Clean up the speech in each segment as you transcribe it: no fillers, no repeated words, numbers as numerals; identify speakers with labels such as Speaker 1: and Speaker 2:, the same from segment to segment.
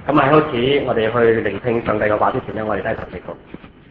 Speaker 1: 咁喺開始我哋去聆聽上帝嘅話之前咧，我哋低頭祈禱。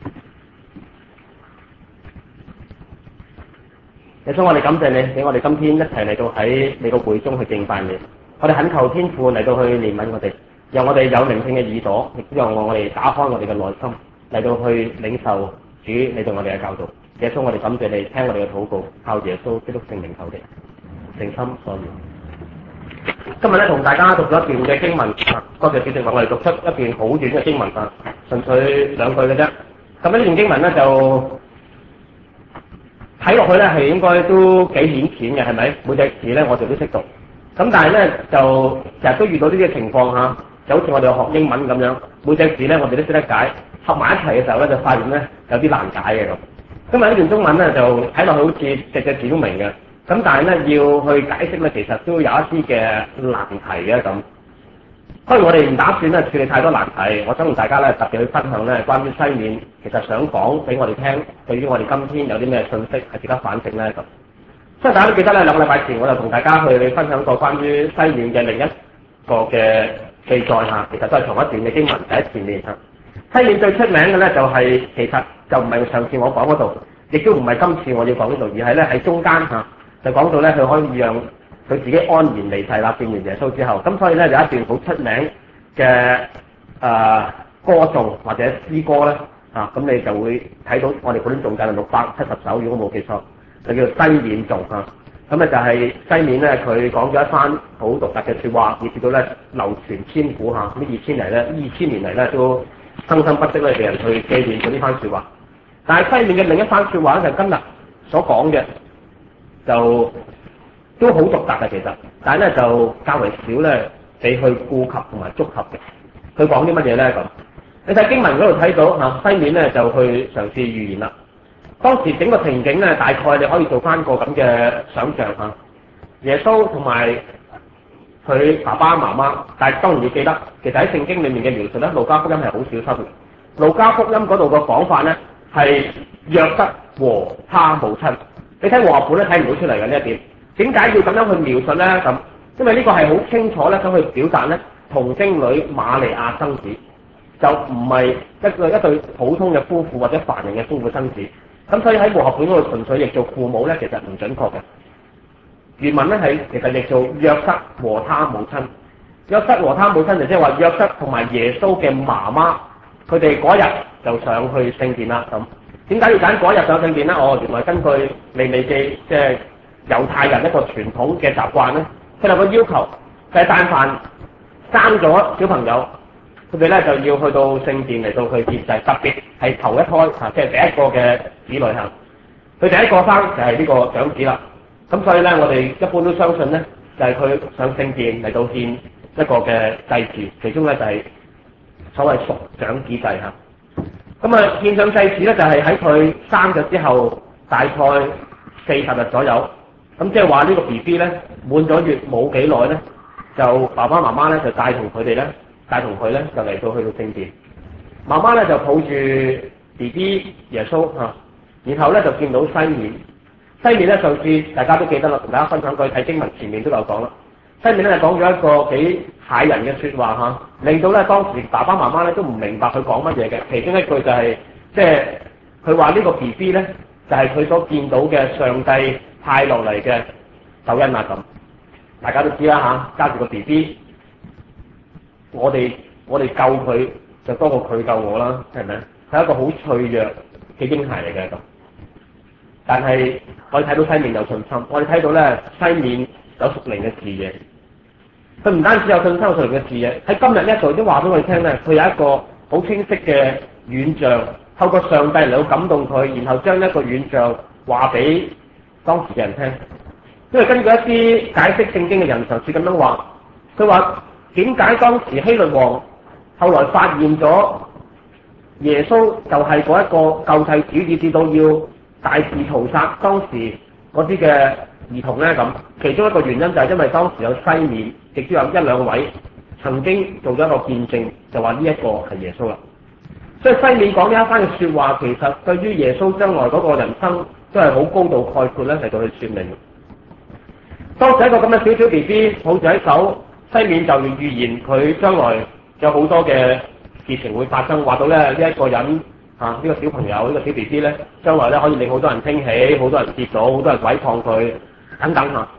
Speaker 1: 耶穌，我哋感謝你，俾我哋今天一齊嚟到喺你個會中去敬拜你。我哋懇求天父嚟到去憐憫我哋，讓我哋有聆聽嘅耳朵，亦都讓我哋打開我哋嘅內心嚟到去領受主你對我哋嘅教導。耶穌，我哋感謝你，聽我哋嘅禱告，靠耶穌基督聖名求嘅，誠心所願。今日咧同大家讀咗一段嘅經文，多謝主席為我哋讀出一段好短嘅經文啊，純粹2句嘅啫。咁呢段經文咧就睇落去咧係應該都幾顯淺嘅，係咪？每隻字咧我哋都識讀。咁但係咧就成日都遇到呢啲情況嚇，就好似我哋學英文咁樣，每隻字咧我哋都識得解，合埋一齊嘅時候咧就發現咧有啲難解嘅咁。今日呢段中文咧就睇落去好似隻字都明嘅，咁但係咧要去解釋咧，其實都有一啲嘅難題嘅咁。當然我哋唔打算咧處理太多難題，我想同大家咧特別去分享咧關於西面，其實想講俾我哋聽，對於我哋今天有啲咩信息係值得反省咧咁。所以大家都記得咧，2個禮拜前我就同大家去分享過關於西面嘅另一個嘅記載嚇，其實都係同一段嘅經文喺前面嚇。西面最出名嘅咧就係、其實就唔係上次我講嗰度，亦都唔係今次我要講嗰度，而係咧喺中間嚇就講到咧佢可以讓佢自己安然離世啦，見完耶穌之後，咁所以咧有一段好出名嘅歌頌或者詩歌咧咁你就會睇到我哋嗰啲仲計670首，如果冇記錯，就叫做西面頌嚇。咁就係西面咧，佢講咗一番好獨特嘅説話，以至到咧流傳千古嚇。咁2000年嚟咧都生生不息咧，俾人去紀念咗呢番説話。但係西面嘅另一番説話咧，就今日所講嘅就都好獨特嘅其實，但係咧就較為少咧俾去顧及同埋觸及嘅。佢講啲乜嘢咧咁？你睇經文嗰度睇到西面咧就去嘗試預言啦。當時整個情景咧，大概你可以做翻個咁嘅想像嚇。耶穌同埋佢爸爸媽媽，但係當然要記得，其實喺聖經裡面嘅描述咧，路加福音係好小心嘅。路加福音嗰度個講法咧係約瑟和他母親。你睇和合本咧睇唔到出嚟嘅呢一點。點解要咁樣去描述咧咁？因為呢個係好清楚咧，咁去表達咧童貞女瑪利亞生子，就唔係一對普通嘅夫婦或者凡人嘅夫婦生子。咁所以喺和合本嗰度純粹譯做父母咧，其實唔準確嘅。原文咧係其實譯做約瑟和他母親。約瑟和他母親就即係話約瑟同埋耶穌嘅媽媽，佢哋嗰日就上去聖殿啦。咁點解要揀嗰日上聖殿咧？原來根據利未記即係猶太人一個傳統嘅習慣咧，佢哋個要求就係但凡生咗小朋友，佢哋咧就要去到聖殿嚟到去獻祭，特別係頭一胎即係第一個嘅子女嚇。佢第一個生就係呢個長子啦。咁所以咧，我哋一般都相信咧，就係佢上聖殿嚟到獻一個嘅祭祀，其中咧就係所謂屬長子祭嚇。咁獻上祭祀咧，就係喺佢生咗之後大概40日左右。咁即係話呢個 BB 咧滿咗月冇幾耐咧，就爸爸媽媽咧就帶同佢咧就嚟到去到聖殿。媽媽咧就抱住 BB 耶穌然後咧就見到西面。西面咧上次大家都記得啦，同大家分享過睇經文前面都有講啦。西面咧講咗一個幾駭人嘅説話令到咧當時爸爸媽媽咧都唔明白佢講乜嘢嘅。其中一句就係即係佢話呢個 BB 咧就係佢所見到嘅上帝派落嚟嘅救恩啊咁。大家都知啦揸住個 BB， 我哋救佢就多過佢救我啦，係咪？係一個好脆弱嘅嬰孩嚟嘅咁。但係我哋睇到西面有信心，我哋睇到咧西面有屬靈嘅視野。佢唔單止有信心有屬靈嘅視野，喺今日呢一度都話俾我哋聽咧，佢有一個好清晰嘅遠象，透過上帝嚟到感動佢，然後將一個遠象話俾當時嘅人聽。因為根據一啲解釋聖經嘅人嘗試咁樣話，佢話點解當時希律王後來發現咗耶穌就係嗰一個救世主，以至到要大肆屠殺當時嗰啲嘅兒童咧咁，其中一個原因就係因為當時有西面，亦都有1-2位曾經做咗一個見證，就話呢一個係耶穌啦。所以西面講呢一番嘅説話，其實對於耶穌將來嗰個人生都係好高度概括咧嚟到去説明。當時一個咁嘅小 BB 抱住喺手，西面就預言佢將來有好多嘅事情會發生，話到咧呢一個人呢個小朋友呢個小 BB 咧，將來咧可以令好多人興起，好多人跌倒，好多人違抗佢等等嚇。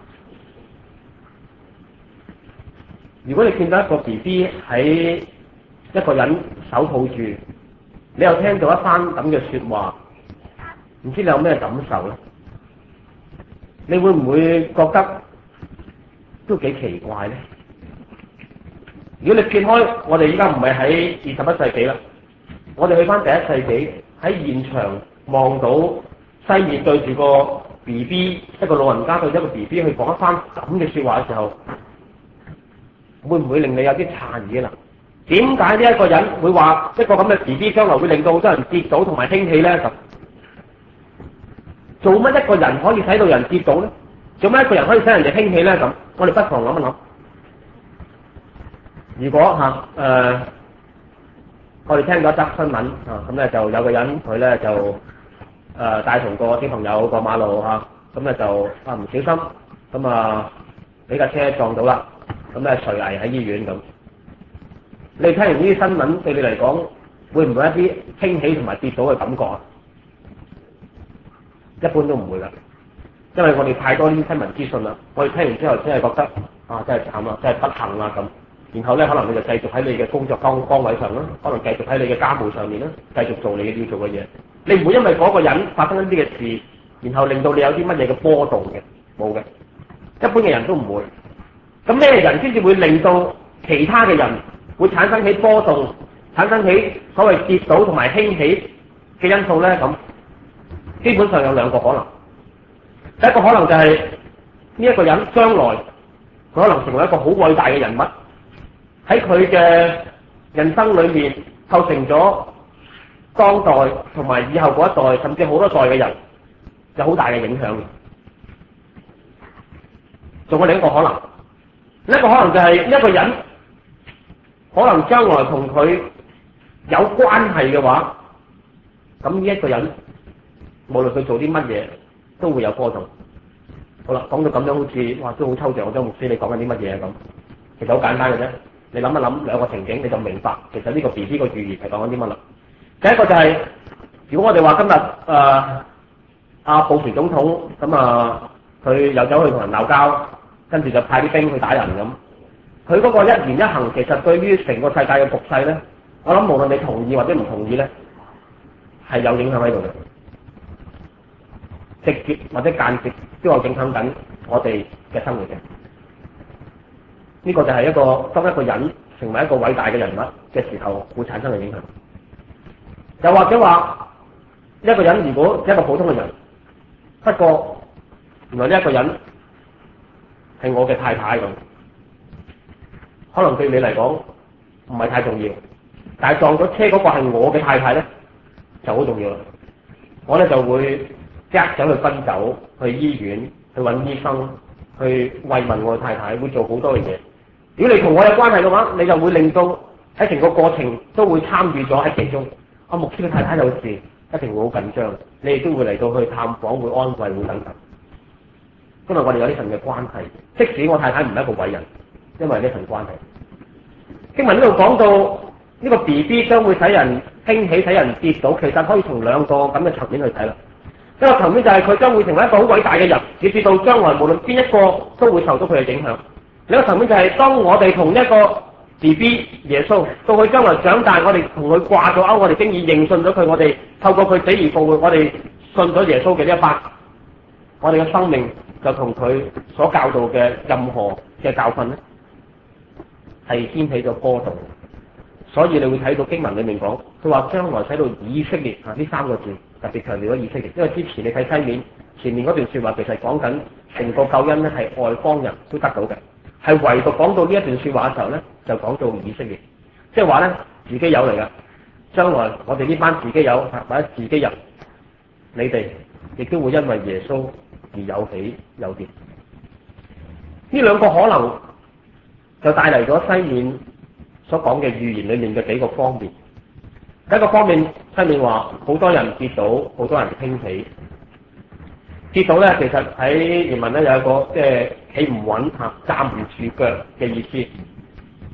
Speaker 1: 如果你見到一個 BB 喺一個人手抱住，你又聽到一番咁嘅説話，唔知你有咩感受咧？你會唔會覺得都幾奇怪咧？如果你撇開我哋依家唔係喺21世紀啦，我哋去翻第1世紀喺現場望到西面對住個 BB， 一個老人家對一個 BB 去講一番咁嘅説話嘅時候，會唔會令你有啲詫異啦？點解呢一個人會話一個咁嘅 BB 將來會令到好多人跌倒同埋興起咧？咁做乜一個人可以使到人跌倒咧？做乜一個人可以使人哋興起咧？咁我哋不妨諗一諗。如果我哋聽到一則新聞咁咧就有個人佢咧就帶同個小朋友過馬路咁咧就唔小心咁俾架車撞到啦，咁咧垂危喺醫院咁。你聽完呢啲新聞對你嚟講，會唔會一啲興起同埋跌倒嘅感覺啊？一般都唔會㗎，因為我哋太多呢啲新聞資訊啦。我哋聽完之後真係覺得真係慘啦，真係不幸啦咁。然後咧可能你就繼續喺你嘅工作崗位上啦，可能繼續喺你嘅家務上面啦，繼續做你要做嘅嘢。你唔會因為嗰個人發生一啲嘅事，然後令到你有啲乜嘢嘅波動嘅，冇嘅。一般嘅人都唔會。咁咩人先至會令到其他嘅人會產生起波動，產生起所謂跌倒同埋興起嘅因素咧？咁基本上有兩個可能。第一個可能就係呢一個人將來佢可能成為一個好偉大嘅人物，喺佢嘅人生裏面構成咗當代同埋以後嗰一代甚至好多代嘅人有好大嘅影響。仲有另一個可能，另一個可能就係呢一個人可能將來同佢有關係嘅話，咁呢一個人無論佢做啲乜嘢都會有波動。好啦，講到咁樣好似都好抽象，我都唔知你講緊啲乜嘢咁。其實好簡單嘅啫，你諗一諗兩個情景你就明白，其實呢個 BB 個預言係講緊啲乜啦。第一個就係如果我哋話今日布殊總統咁佢又走去同人鬧交，跟住就派啲兵去打人咁，佢嗰個一言一行其實對於成個世界嘅局勢咧，我諗無論你同意或者唔同意咧，係有影響喺度嘅。直接或者間接都有影響緊我哋嘅生活嘅。呢個就係當一個人成為一個偉大嘅人物嘅時候會產生嘅影響。又或者話一個人如果一個普通嘅人，不過原來呢一個人係我嘅太太咁，可能對你嚟講唔係太重要，但係撞咗車嗰個係我嘅太太咧就好重要啦。我咧就會即刻走去奔走，去醫院，去揾醫生，去慰問我嘅太太，會做好多嘅嘢。如果你同我有關係嘅話，你就會令到喺成個過程都會參與咗喺其中。牧師嘅太太有事，一定會好緊張，你亦都會嚟到去探訪，會安慰，會等等。因為我哋有呢份嘅關係，即使我太太唔係一個偉人，因為呢份關係。經文呢度講到呢個 BB 將會使人興起，使人跌倒，其實可以從兩個咁嘅層面去睇啦。一個層面就係佢將會成為一個好偉大嘅人，以至到將來無論邊一個都會受到佢嘅影響。另一個層面就係當我哋同一個 BB 耶穌到佢將來長大，我哋同佢掛咗鈎，我哋經已認信咗佢，我哋透過佢死而復活，我哋信咗耶穌嘅呢一班，我哋嘅生命就同佢所教導嘅任何嘅教訓咧，係掀起咗波動。所以你會睇到經文裏面講，佢話將來使到以色列呢三個字特別強調咗以色列，因為之前你睇西面前面嗰段說話，其實講緊成個救恩咧係外邦人都得到嘅，係唯獨講到呢一段說話嘅時候咧，就講到以色列，即係話咧自己有嚟噶，將來我哋呢班自己有或者自己人，你哋亦都會因為耶穌而有起有跌。呢兩個可能就帶嚟咗西面所講嘅預言裏面嘅幾個方面。第一個方面，西面話好多人跌倒，好多人興起。跌倒咧，其實喺原文咧有一個即係企唔穩站唔住腳嘅意思。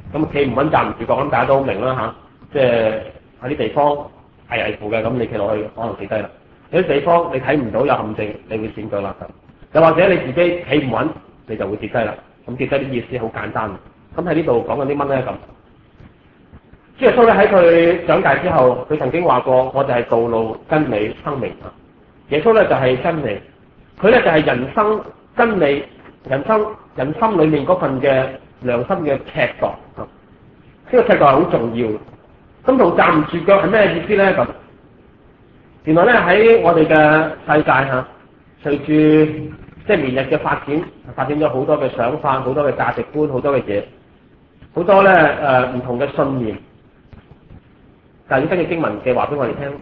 Speaker 1: 咁企唔穩站唔住腳，咁大家都好明啦嚇。即係喺啲地方危危乎嘅，咁你企落去可能企低啦。有啲地方你睇唔到有陷阱，你會跣腳啦咁。又或者你自己企唔穩，你就會跌低啦。咁跌低啲意思好簡單。咁喺呢度講緊啲乜咧咁？主耶穌咧喺佢長大之後，佢曾經話過：我就係道路、真理、生命啊！耶穌咧就係真理，佢咧就係人生真理、人心裏面嗰份嘅良心嘅尺度啊！呢個尺度係好重要。咁同站唔住腳係咩意思咧咁？原來咧喺我哋嘅世界嚇，隨住即係年日嘅發展咗好多嘅想法、好多嘅價值觀、好多嘅嘢，好多咧唔同嘅信念。但係要根據經文嘅話俾我哋聽，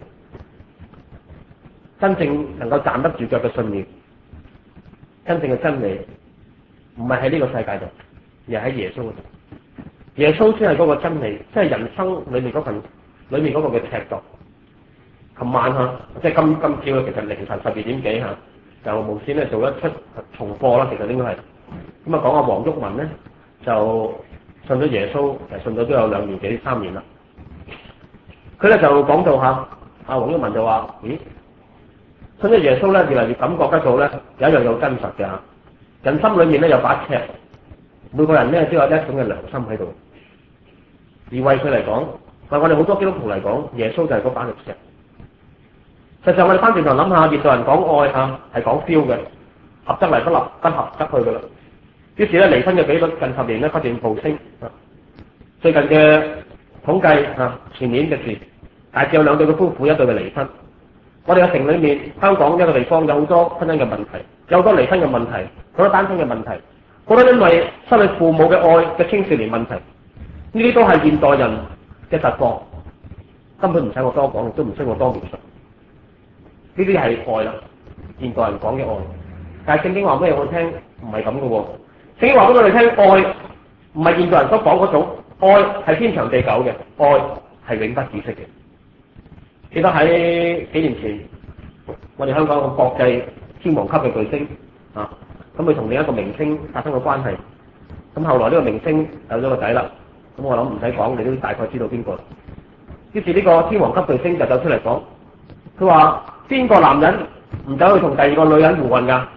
Speaker 1: 真正能夠站得住腳嘅信念，真正嘅真理，唔係喺呢個世界度，而係喺耶穌嗰度。耶穌先係嗰個真理，即係人生裏面嗰個嘅尺度。琴晚即係今朝其實凌晨12點幾就無線咧做一出重播啦，其實應該係咁啊，講阿黃毓民咧就信咗耶穌，信咗都有2年幾3年啦。佢咧就講到阿黃毓民就話：咦，信咗耶穌咧，越嚟越感覺得到咧有一樣有真實嘅人心裏面咧有把尺，每個人咧都有一種嘅良心喺度。而為佢嚟講，為我哋好多基督徒嚟講，耶穌就係嗰把力尺。實際上我哋翻轉頭諗下，現代人講愛係講 feel 嘅，合得嚟不合得去噶啦。於是咧離婚嘅比率近10年咧不斷暴升。最近嘅統計前年嘅事，大致有2對嘅夫婦，1對嘅離婚。我哋嘅城裏面，香港一個地方有好多婚姻嘅問題，有好多離婚嘅問題，好多單身嘅問題，好多因為失去父母嘅愛嘅青少年問題。呢啲都係現代人嘅實況，根本唔使我多講，亦都唔需要我多描述。呢啲係愛啦，現代人講嘅愛。但係聖經話俾我聽，唔係咁嘅喎。聖經話俾我哋聽，愛唔係現代人所講嗰種愛，係天長地久嘅愛，係永不止息嘅。記得喺幾年前，我哋香港有個國際天王級嘅巨星咁佢同另一個明星發生咗關係。咁後來呢個明星有咗個仔啦。咁我諗唔使講，你都大概知道邊個。於是呢個天王級巨星就走出嚟講，佢話：邊個男人唔走去同第2個女人胡混㗎？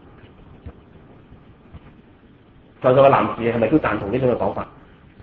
Speaker 1: 在座嘅男士係咪都贊同呢種嘅講法？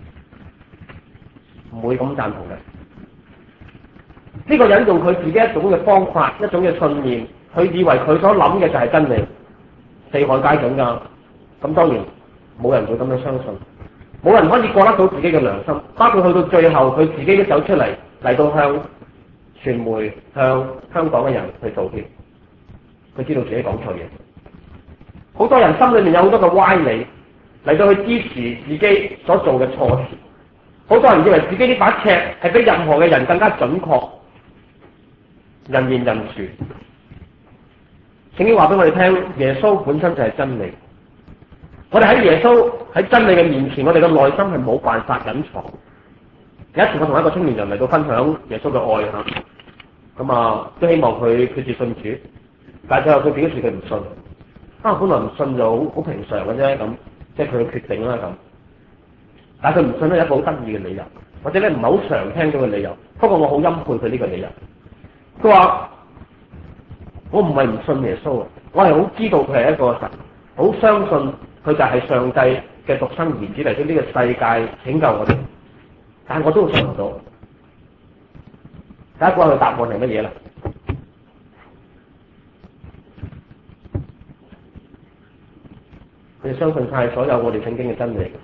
Speaker 1: 唔會咁贊同嘅。呢個人用佢自己一種嘅方法，一種嘅信念，佢以為佢所諗嘅就係真理，四海皆準㗎。咁當然冇人會咁樣相信。冇人可以過得到自己嘅良心，包括去到最後，佢自己都走出嚟到向傳媒、向香港嘅人去道歉。佢知道自己講錯嘢。好多人心裏面有好多嘅歪理嚟到去支持自己所做嘅錯事。好多人以為自己呢把尺係比任何嘅人更加準確，人言人殊。聖經話俾我哋聽，耶穌本身就係真理。我哋喺耶穌喺真理嘅面前，我哋嘅內心係冇辦法隱藏。有一次我同一個青年人嚟到分享耶穌嘅愛咁都希望佢決志信主，但係最後佢表示佢唔信。本來唔信就好平常嘅啫，咁即係佢嘅決定啦咁。但係佢唔信咧，有一個好得意嘅理由，或者咧唔係好常聽到嘅理由。不過我好欽佩佢呢個理由。佢話：我唔係唔信耶穌，我係好知道佢係一個神，好相信佢就係上帝嘅獨生兒子嚟到呢個世界拯救我哋，但係我都信唔到。大家估下佢答案係乜嘢啦？佢哋相信晒所有我哋聖經嘅真理。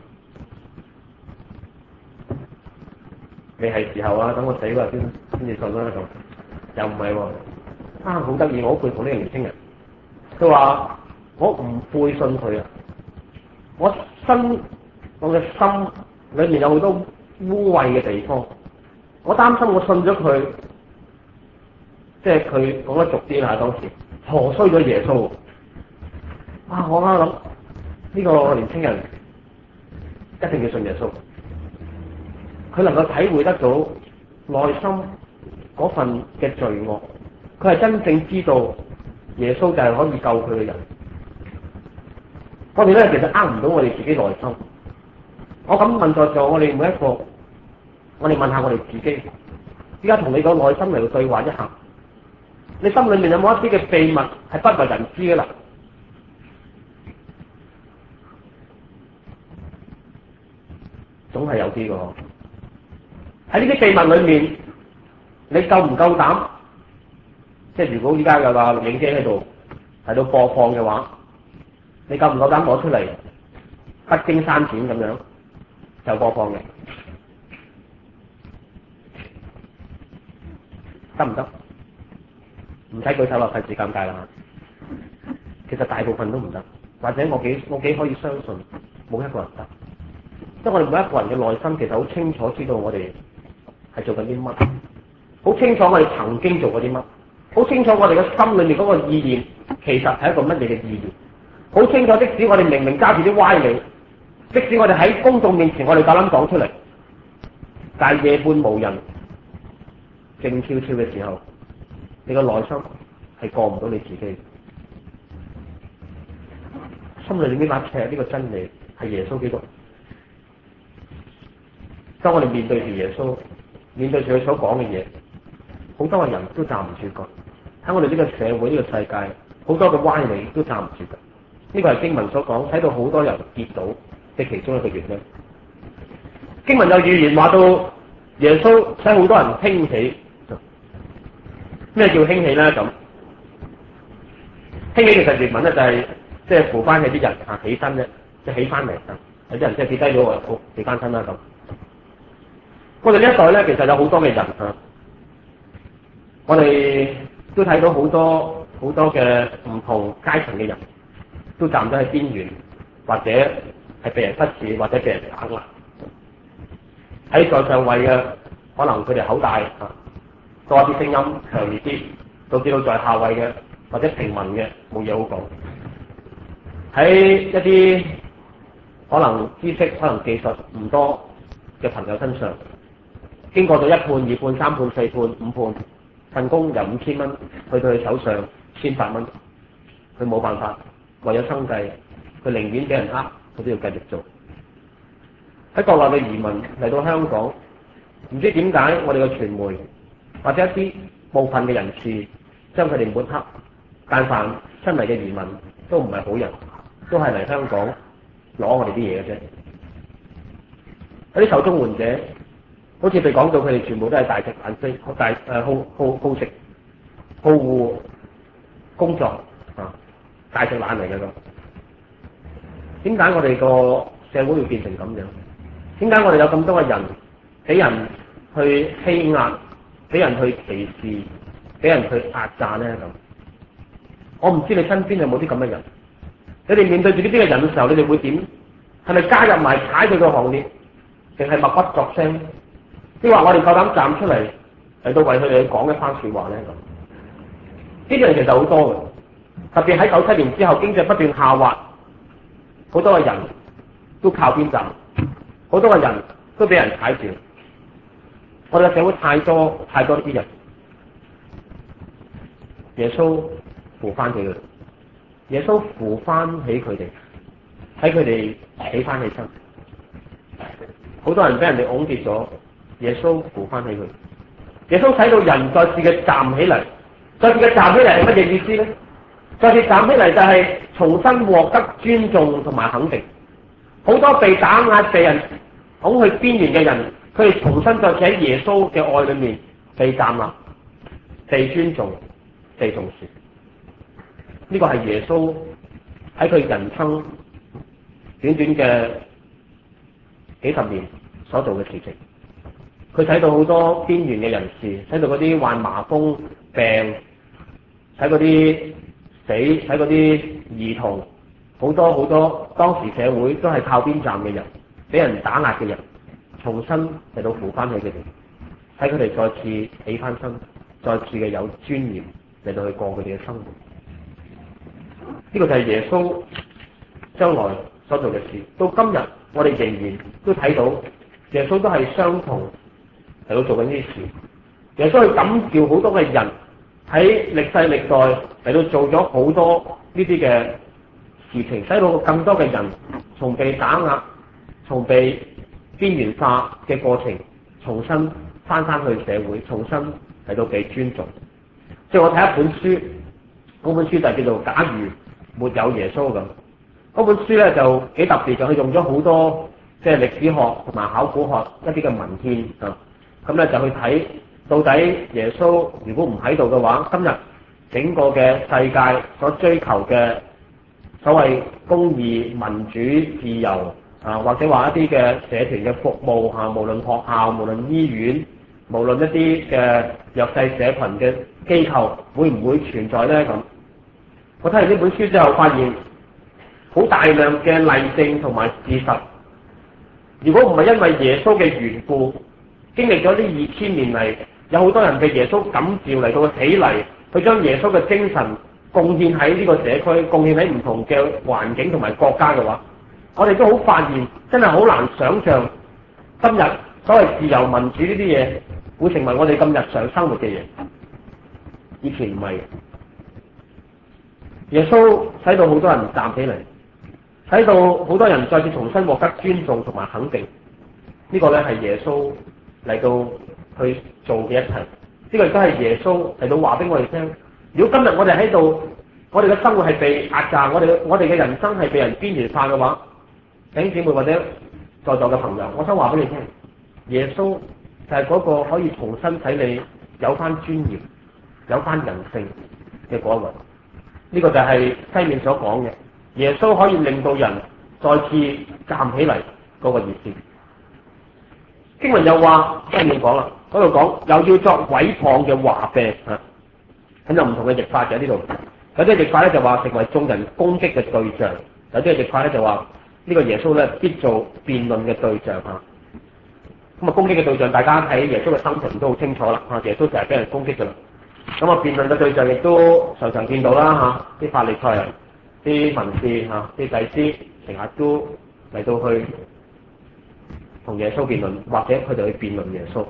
Speaker 1: 未係時候等我死啦先至信啦咁。又唔係喎，好得意，我好佩服呢個年輕人。佢話：我唔背信佢我嘅心裏面有好多污穢嘅地方，我擔心我信咗佢，即係佢講得俗啲啦，當時何衰咗耶穌。我啱諗呢個年輕人一定要信耶穌，佢能夠體會得到內心嗰份嘅罪惡，佢係真正知道耶穌就係可以救佢嘅人。我哋咧其實唔到我哋自己內心， 我咁問在座我哋每一個，我哋問下我哋自己，依家同你個內心嚟到對話一下，你心裏面有冇一啲嘅秘密係不為人知嘅啦？總係有啲嘅。喺呢啲秘密裏面，你夠唔夠膽？即係如果依家有個錄影機喺度喺度播放嘅話，你夠唔夠膽攞出嚟不經刪剪咁樣就播放嘅？得唔得？唔使舉手啦，費事尷尬啦。其實大部分都唔得，或者我幾可以相信冇一個人得。即係我哋每一個人嘅內心其實好清楚知道我哋係做緊啲乜，好清楚我哋曾經做過啲乜，好清楚我哋嘅心裏面嗰個意念其實係一個乜嘢嘅意念，好清楚即使我哋明明揸住啲歪理，即使我哋喺公眾面前我哋夠膽講出嚟，但係夜半無人靜悄悄嘅時候，你個內心係過唔到你自己，心裏面呢把尺呢個真理係耶穌基督。當我哋面對住耶穌，面對住佢所講嘅嘢，好多嘅人都站唔住腳。喺我哋呢個社會呢個世界，好多嘅歪理都站唔住腳。呢個係經文所講，睇到好多人跌倒嘅其中一個原因。經文有預言話到耶穌使好多人興起。咩叫興起咧？咁興起其實原文咧就係即係扶翻起啲人起身啫，即係起翻嚟。有啲人即係跌低咗，好起翻身啦咁。我哋呢一代咧，其實有好多嘅人啊，我哋都睇到好多嘅唔同階層嘅人，都站咗喺邊緣，或者係被人忽視，或者被人打壓。喺在上位嘅，可能佢哋口大啊，多啲聲音強烈啲，導致到在下位嘅或者平民嘅冇嘢好講。喺一啲可能知識、可能技術唔多嘅朋友身上，經過咗1判、2判、3判、4判、5判，份工由5000蚊去到佢手上1800蚊，佢冇辦法，為咗生計，佢寧願俾人呃，佢都要繼續做。喺國內嘅移民嚟到香港，唔知點解我哋嘅傳媒或者一啲部分嘅人士將佢哋抹黑，但凡新嚟嘅移民都唔係好人，都係嚟香港攞我哋啲嘢嘅啫。有啲受綜援者，好似被講到佢哋全部都係大食懶飛，好食好惡工作啊，大食懶嚟嘅咁。點解我哋個社會會變成咁樣？點解我哋有咁多嘅人俾人去欺壓，俾人去歧視，俾人去壓榨咧咁？我唔知你身邊有冇啲咁嘅人？你哋面對住呢啲嘅人嘅時候，你哋會點？係咪加入埋踩佢個行列，定係默不作聲？即係話我哋夠膽站出嚟嚟到為佢哋講一番說話咧咁？呢啲人其實好多嘅，特別喺97年之後，經濟不斷下滑，好多嘅人都靠邊站，好多嘅人都俾人踩住。我哋嘅社會太多呢啲人，耶穌扶翻起佢哋，耶穌扶翻起佢哋，喺佢哋起翻起身。好多人俾人哋拱跌咗，耶穌扶翻起佢。耶穌使到人再次嘅站起嚟，再次嘅站起嚟係乜嘢意思咧？再次站起嚟就係重新獲得尊重同埋肯定。好多被打壓、被人拱去邊緣嘅人，佢哋重新再次喺耶穌嘅愛裏面被站立、被尊重、被重視。呢個係耶穌喺佢人生短短嘅幾十年所做嘅事情。佢睇到好多邊緣嘅人士，睇到嗰啲患麻風病，睇嗰啲死，睇嗰啲兒童，好多當時社會都係靠邊站嘅人，俾人打壓嘅人，重新嚟到扶翻起佢哋，睇佢哋再次起翻身，再次嘅有尊嚴嚟到去過佢哋嘅生活。呢個就係耶穌將來所做嘅事。到今日我哋仍然都睇到耶穌都係相同嚟到做緊呢啲事。耶穌去感召好多嘅人喺歷世歷代嚟到做咗好多呢啲嘅事情，使到更多嘅人從被打壓、從被邊緣化嘅過程，重新翻去社會，重新嚟到被尊重。即係我睇一本書，嗰本書就叫做《假如沒有耶穌》咁。嗰本書咧就幾特別，就佢用咗好多即係歷史學同埋考古學一啲嘅文獻啊，咁咧就去睇到底耶穌如果唔喺度嘅話，今日整個嘅世界所追求嘅所謂公義、民主、自由啊，或者話一啲嘅社團嘅服務啊，無論學校、無論醫院、無論一啲嘅弱勢社群嘅機構，會唔會存在咧？咁我睇完呢本書之後，發現好大量嘅例證同埋事實。如果唔係因為耶穌嘅緣故，經歷咗呢2000年嚟，有好多人嘅耶穌感召嚟到起嚟，去將耶穌嘅精神貢獻喺呢個社區，貢獻喺唔同嘅環境同埋國家嘅話，我哋都好發現，真係好難想像今日所謂自由民主呢啲嘢會成為我哋咁日常生活嘅嘢。以前唔係，耶穌使到好多人站起嚟，使到好多人再次重新獲得尊重同埋肯定。呢個咧係耶穌嚟到去做嘅一切，呢個亦都係耶穌嚟到話俾我哋聽。如果今日我哋喺度，我哋嘅生活係被壓榨，我哋嘅人生係被人邊緣化嘅話，弟兄姊妹或者在座嘅朋友，我想話俾你聽，耶穌就係嗰個可以重新使你有翻尊嚴、有翻人性嘅嗰一個。呢個就係西面所講嘅，耶穌可以令到人再次站起嚟嗰個意思。經文又話西面講啦，嗰度講又要作毀謗嘅話柄啊，咁有唔同嘅譯法嘅呢度。有啲譯法咧就話成為眾人攻擊嘅對象，有啲譯法咧就話呢個耶穌咧必做辯論嘅對象啊。咁啊攻擊嘅對象，大家睇耶穌嘅生平都好清楚啦。啊，耶穌成日俾人攻擊噶啦。咁啊辯論嘅對象亦都常常見到啦嚇，啲法利賽人、啲文士嚇、啲祭司成日都嚟到去同耶穌辯論，或者佢哋去辯論耶穌。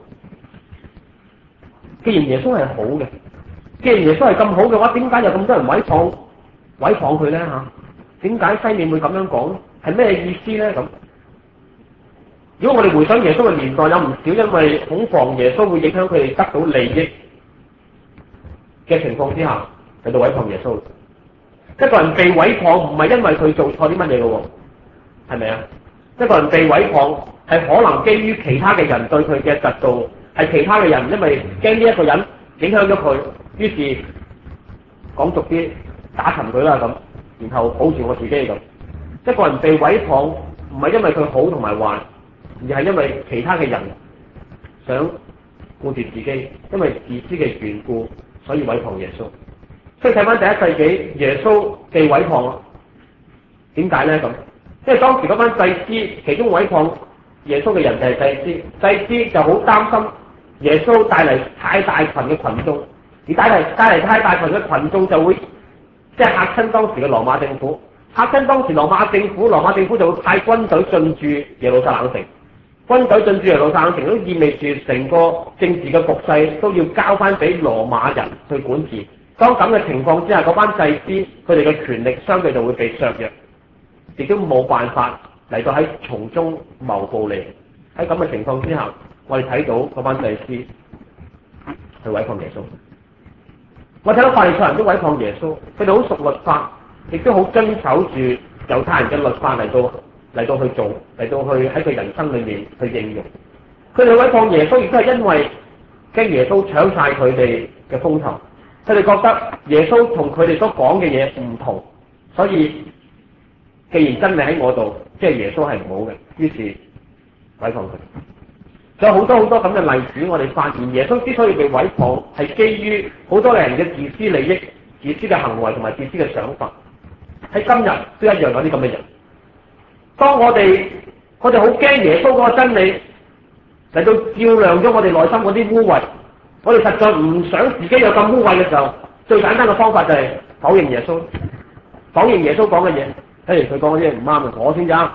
Speaker 1: 既然耶穌係好嘅，既然耶穌係咁好嘅話，點解有咁多人毀謗佢咧嚇？點解西面會咁樣講？係咩意思咧咁？如果我哋回想耶穌嘅年代，有唔少因為恐防耶穌會影響佢哋得到利益嘅情況之下，喺度毀謗耶穌。一個人被毀謗唔係因為佢做錯啲乜嘢嘅喎，係咪啊？一個人被毀謗係可能基於其他嘅人對佢嘅嫉妒，係其他嘅人因為驚呢一個人影響咗佢，於是講俗啲打沉佢啦咁，然後保住我自己咁。一個人被毀謗唔係因為佢好同埋壞，而係因為其他嘅人想顧住自己，因為自私嘅緣故，所以毀謗耶穌。所以睇翻第一世紀耶穌被毀謗，點解咧咁？因為當時嗰班祭司，其中毀謗耶穌嘅人就係祭司，祭司就好擔心耶穌帶嚟太大群嘅群眾，而帶嚟太大群嘅群眾就會即係嚇親當時嘅羅馬政府，嚇親當時羅馬政府就會派軍隊進駐耶路撒冷城，軍隊進駐耶路撒冷城都意味住成個政治嘅局勢都要交翻俾羅馬人去管治。當咁嘅情況之下，嗰班祭司佢哋嘅權力相對就會被削弱，亦都冇辦法嚟到喺從中謀暴利。喺咁嘅情況之下，我哋睇到嗰班祭司去毀謗耶穌。我睇到法利賽人都毀謗耶穌，佢哋好熟律法，亦都好遵守住猶太人嘅律法嚟到去做，嚟到去喺佢人生裏面去應用。佢哋毀謗耶穌，亦都係因為驚耶穌搶晒佢哋嘅風頭。佢哋覺得耶穌同佢哋所講嘅嘢唔同，所以既然真理喺我度，即係耶穌係唔好嘅，於是毀謗佢。仲有好多咁嘅例子，我哋發現耶穌之所以被毀謗，係基於好多人嘅自私利益、自私嘅行為同埋自私嘅想法。喺今日都一樣有啲咁嘅人。當我哋好驚耶穌嗰個真理嚟到照亮咗我哋內心嗰啲污穢，我哋實在唔想自己有咁污穢嘅時候，最簡單嘅方法就係否認耶穌，否認耶穌講嘅嘢。譬如佢講嗰啲唔啱嘅，我先啱。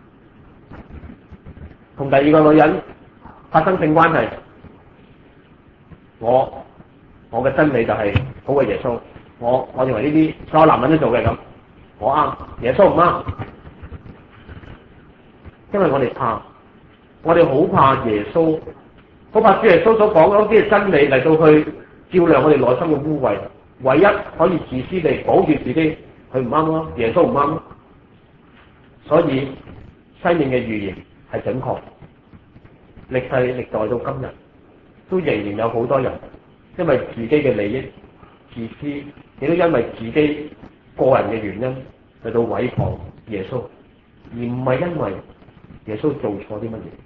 Speaker 1: 同第二個女人發生性關係，我嘅真理就係好過耶穌。我認為呢啲所有男人都做嘅咁，我啱，耶穌唔啱。因為我哋怕， 我哋好怕耶穌，好怕主耶穌所講嗰啲嘅真理嚟到去照亮我哋內心嘅污穢，唯一可以自私地保住自己，佢唔啱咯，耶穌唔啱咯。所以西面嘅預言係準確，歷世歷代到今日都仍然有好多人因為自己嘅利益、自私，亦都因為自己個人嘅原因嚟到毀謗耶穌，而唔係因為耶穌做錯啲乜嘢。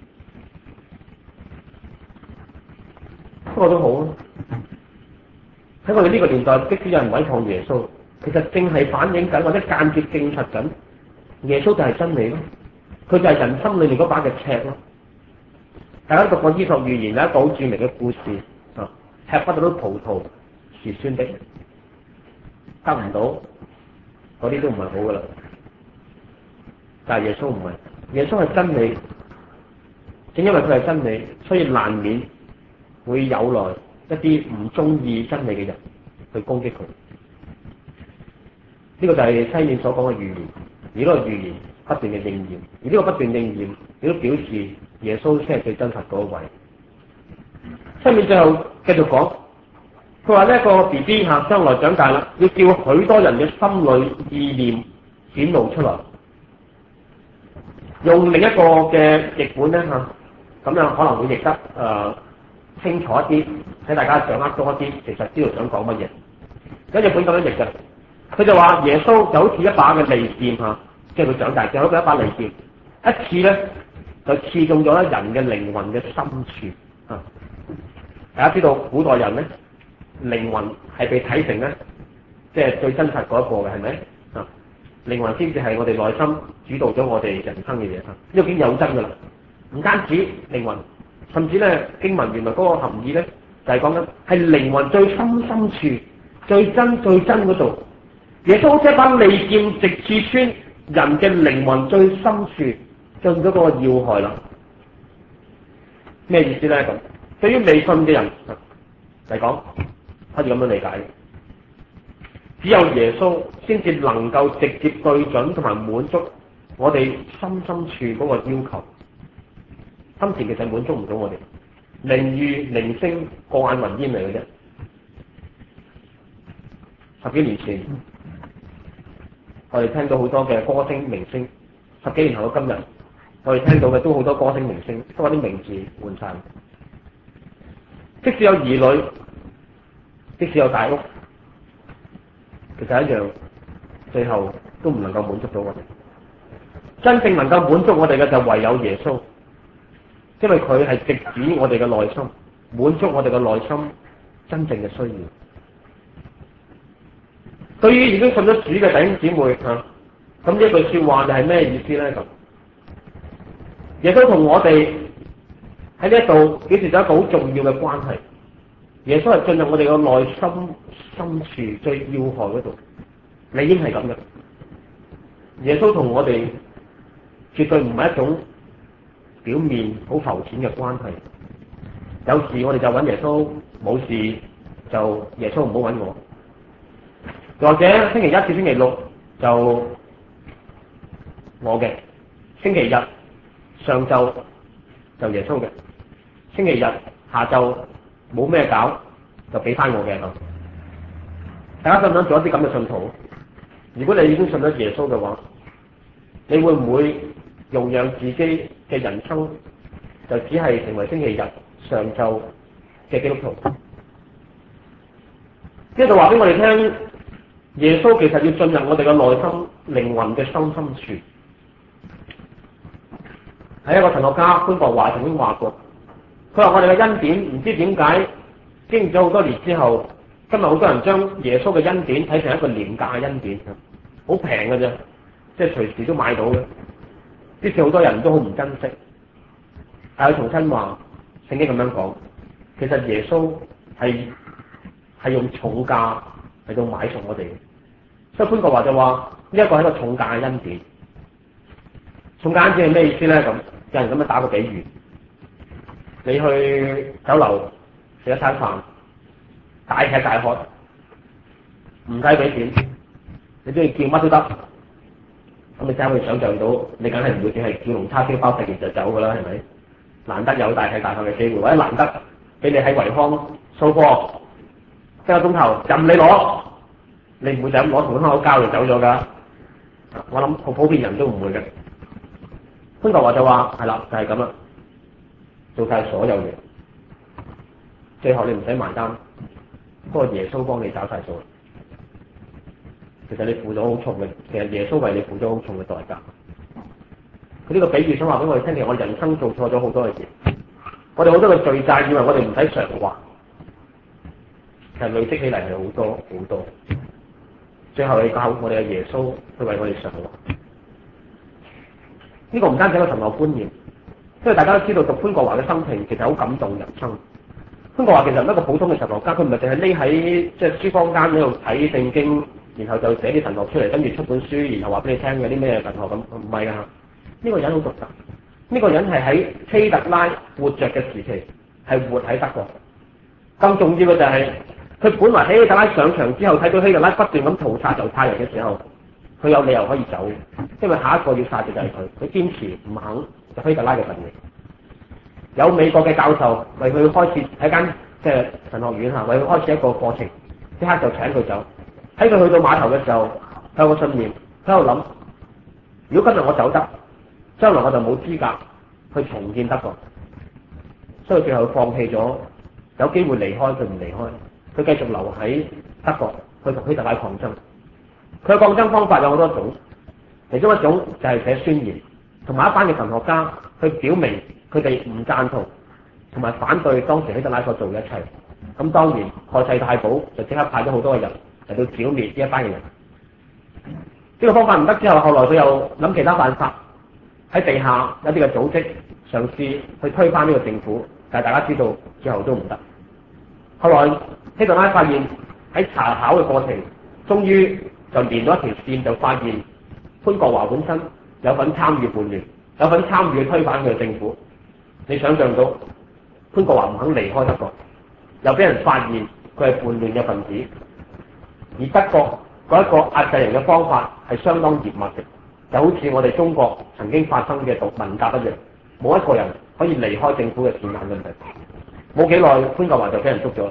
Speaker 1: 不過都好啊，喺我哋呢個年代，即使有人毀謗耶穌，其實正係反映緊或者間接證實緊耶穌就係真理咯，佢就係人心裏面嗰把嘅尺咯。大家讀過伊索寓言有一個好著名嘅故事啊，吃不到葡萄是酸的，得唔到嗰啲都唔係好噶啦。但係耶穌唔係，耶穌係真理，正因為佢係真理，所以難免會有來一啲唔中意真理嘅人去攻擊佢。呢個就係西面所講嘅預言，而呢個預言不斷嘅應驗，而呢個不斷應驗亦都表示耶穌先係最真實嗰一位。西面最後繼續講，佢話呢一個 BB 將來長大啦，要叫許多人嘅心裏意念顯露出來。用另一個嘅譯本咧咁樣可能會譯得清楚一啲，使大家掌握多一啲，其實知道想講乜嘢。有日本咁樣譯嘅，佢就話耶穌就好似一把嘅利劍即係佢長大之後好似一把利劍，一刺咧就刺中咗人嘅靈魂嘅深處大家知道古代人咧靈魂係被睇成咧即係最真實嗰一個嘅，係咪靈魂先至係我哋內心主導咗我哋人生嘅嘢，呢個已經有真噶啦。唔單止靈魂，甚至咧經文原來嗰個含義咧就係講緊係靈魂最深處、最真嗰度。耶穌好似一把利劍，直刺穿人嘅靈魂最深處，進咗嗰個要害啦。咩意思咧？咁對於未信嘅人嚟講，可以咁樣理解。只有耶穌先至能夠直接對準同埋滿足我哋心深處嗰個要求。金錢其實滿足唔到我哋，名譽名聲過眼雲煙嚟嘅啫。10幾年前，我哋聽到好多嘅歌星明星，10幾年後到今日，我哋聽到嘅都好多歌星明星，都話啲名字換晒。即使有兒女，即使有大屋，其實一樣，最後都唔能夠滿足到我哋。真正能夠滿足我哋嘅就唯有耶穌，因為佢係直指我哋嘅內心，滿足我哋嘅內心真正嘅需要。對於已經信咗主嘅弟兄姊妹咁呢一句說話就係咩意思咧？咁耶穌同我哋喺呢一度表示咗一個好重要嘅關係。耶穌係進入我哋嘅內心深處最要害嗰度，理應係咁嘅。耶穌同我哋絕對唔係一種表面好浮淺嘅關係。有事我哋就揾耶穌，冇事就耶穌唔好揾我。或者星期一至星期六就我嘅，星期日上晝就耶穌嘅，星期日下晝冇咩搞就俾翻我嘅。大家想唔想做一啲咁嘅信徒？如果你已經信咗耶穌嘅話，你會唔會容讓自己嘅人生就只係成為星期日上晝嘅基督徒？呢度話俾我哋聽，耶穌其實要進入我哋嘅內心靈魂嘅深處。係一個神學家潘國華曾經話過，佢話我哋嘅恩典唔知點解經咗好多年之後，今日好多人將耶穌嘅恩典睇成一個廉價嘅恩典，好平嘅啫，即係隨時都買到嘅。於是好多人都好唔珍惜。但係佢重新話，聖經咁樣講，其實耶穌係用重價嚟到買贖我哋。所以潘國華就話呢一個係一個重價嘅恩典。重價恩典係咩意思咧？咁有人咁樣打個比喻，你去酒樓食一餐飯，大吃大喝，唔使俾錢，你中意叫乜都得，咁你真係可以想象到，你梗係唔會淨係叫龍叉燒包食完就走噶啦，係咪？ 難得有大睇大學嘅機會，或者難得俾你喺維康掃課一個鐘頭任你攞，你唔會就咁攞同香口膠就走咗㗎。我諗好普遍人都唔會嘅。潘國華就話係啦，就係咁啦，做晒所有嘢，最後你唔使埋單，不過耶穌幫你找晒數。其實你付咗好重嘅，其實耶穌為你付咗好重嘅代價。佢呢個比喻想話俾我哋聽，其實我人生做錯咗好多嘅嘢，我哋好多嘅罪債，以為我哋唔使償還，其實累積起嚟係好多好多。最後你靠我哋嘅耶穌去為我哋償還。呢個唔單止係一個神學觀念，因為大家都知道讀潘國華嘅生平其實好感動人生。潘國華其實唔係一個普通嘅神學家，佢唔係淨係匿喺即係書坊間喺度睇聖經，然後就寫啲神學出嚟，跟住出本書，然後話俾你聽有啲咩神學咁，唔係㗎。呢個人好獨特，呢個人係喺希特拉活着嘅時期，係活喺德國。更重要嘅就係，佢本來喺希特拉上場之後，睇到希特拉不斷咁屠殺猶太人嘅時候，佢有理由可以走，因為下一個要殺嘅就係佢。佢堅持唔肯就希特拉嘅陣營。有美國嘅教授為佢開設喺間即係神學院為佢開設一個課程，即刻就請佢走。喺佢去到碼頭嘅時候，有個信念喺度諗：如果今日我走得，將來我就冇資格去重建德國。所以最後放棄咗，有機會離開佢唔離開，佢繼續留喺德國去同希特拉抗爭。佢嘅抗爭方法有好多種，其中一種就係寫宣言，同埋一班嘅神學家去表明佢哋唔贊同同埋反對當時希特拉所做嘅一切。咁當然蓋世太保就即刻派咗好多嘅人嚟到剿滅呢一班嘅人。呢個方法唔得之後，後來佢又諗其他辦法，喺地下有啲嘅組織嘗試去推翻呢個政府，但係大家知道最後都唔得。後來希特拉發現喺查考嘅過程，終於就連咗一條線，就發現潘國華本身有份參與叛亂，有份參與去推翻佢嘅政府。你想象到潘國華唔肯離開德國，又俾人發現佢係叛亂嘅分子，而德國嗰一個壓制人嘅方法係相當嚴密嘅，就好似我哋中國曾經發生嘅文革一樣，冇一個人可以離開政府嘅視野問題。冇幾耐，潘國華就俾人捉咗。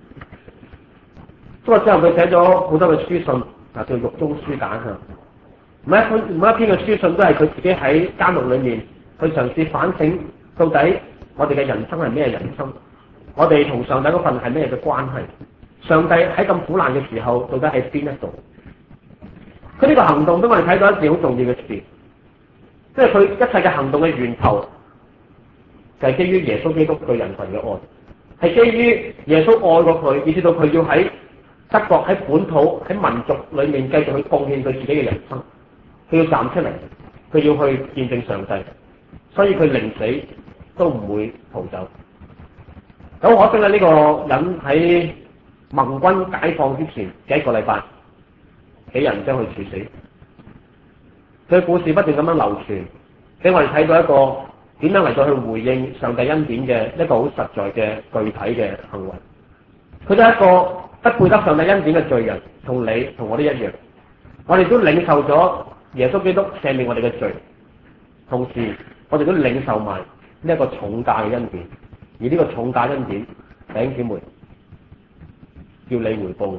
Speaker 1: 捉咗之後，佢寫咗好多嘅書信，叫《獄中書簡》嚇。每一篇嘅書信都係佢自己喺監獄裏面去嘗試反省，到底我哋嘅人生係咩人生？我哋同上帝嗰份係咩嘅關係？上帝喺咁苦難嘅時候，到底喺邊一度？佢呢個行動俾我哋睇到一件好重要嘅事，即係佢一切嘅行動嘅源頭，就係基於耶穌基督對人群嘅愛，係基於耶穌愛過佢，以至到佢要喺德國喺本土喺民族裏面繼續去貢獻佢自己嘅人生，佢要站出嚟，佢要去見證上帝，所以佢寧死都唔會逃走。咁可惜咧，呢個人喺盟軍解放之前嘅一個禮拜，俾人將佢處死。佢嘅故事不斷咁樣流傳，俾我哋睇到一個點樣嚟到去回應上帝恩典嘅一個好實在嘅具體嘅行為。佢都係一個不配得上帝恩典嘅罪人，同你同我都一樣。我哋都領受咗耶穌基督赦免我哋嘅罪，同時我哋都領受埋呢一個重價嘅恩典。而呢個重價恩典，弟兄姊妹，要你回報。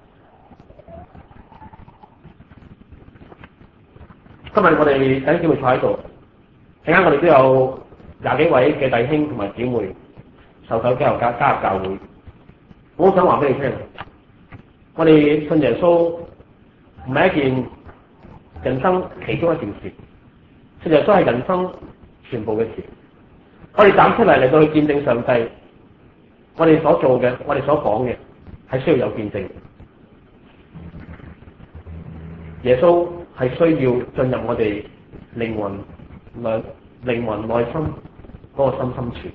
Speaker 1: 今日我哋弟兄姊妹坐喺度，陣間我哋都有20幾位嘅弟兄同埋姊妹受洗之後加入教會。我好想話俾你聽，我哋信耶穌唔係一件人生其中一件事，信耶穌係人生全部嘅事。我哋站出嚟到去見證上帝，我哋所做嘅，我哋所講嘅，係需要有見證。耶穌係需要進入我哋靈魂內心嗰個心深處。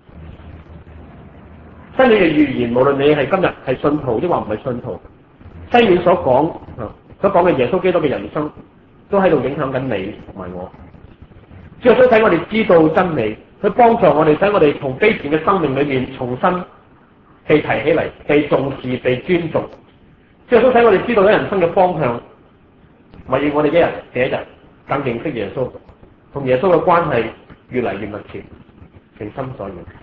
Speaker 1: 真理嘅預言，無論你係今日係信徒抑或唔係信徒，西面所講嘅耶穌基督嘅人生，都喺度影響緊你同埋我。主要想使我哋知道真理，去幫助我哋，使我哋從卑賤嘅生命裏面重新被提起嚟，被重視、被尊重。主要想使我哋知道咗人生嘅方向，為要我哋一日比一日更認識耶穌，同耶穌嘅關係越嚟越密切。 誠心所願。